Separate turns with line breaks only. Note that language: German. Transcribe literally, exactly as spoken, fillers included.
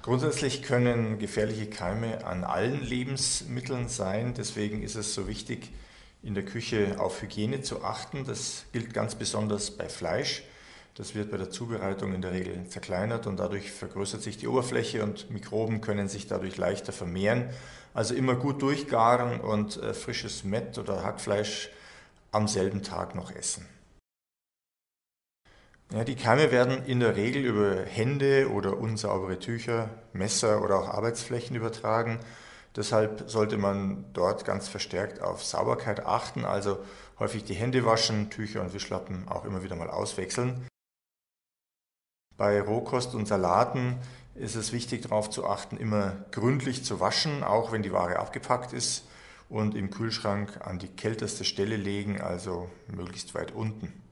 Grundsätzlich können gefährliche Keime an allen Lebensmitteln sein. Deswegen ist es so wichtig, in der Küche auf Hygiene zu achten. Das gilt ganz besonders bei Fleisch. Das wird bei der Zubereitung in der Regel zerkleinert und dadurch vergrößert sich die Oberfläche und Mikroben können sich dadurch leichter vermehren. Also immer gut durchgaren und äh, frisches Mett oder Hackfleisch am selben Tag noch essen. Ja, die Keime werden in der Regel über Hände oder unsaubere Tücher, Messer oder auch Arbeitsflächen übertragen. Deshalb sollte man dort ganz verstärkt auf Sauberkeit achten, also häufig die Hände waschen, Tücher und Wischlappen auch immer wieder mal auswechseln. Bei Rohkost und Salaten ist es wichtig darauf zu achten, immer gründlich zu waschen, auch wenn die Ware abgepackt ist und im Kühlschrank an die kälteste Stelle legen, also möglichst weit unten.